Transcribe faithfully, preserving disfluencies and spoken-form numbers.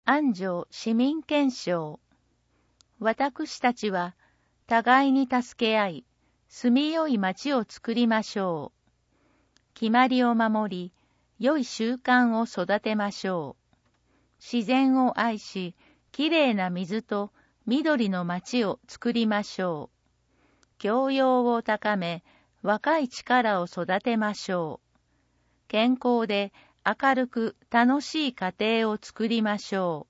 安城市民憲章。私たちは互いに助け合い、住みよい町を作りましょう。決まりを守り、良い習慣を育てましょう。自然を愛し、きれいな水と緑の町を作りましょう。教養を高め、若い力を育てましょう。健康で明るく楽しい家庭を作りましょう。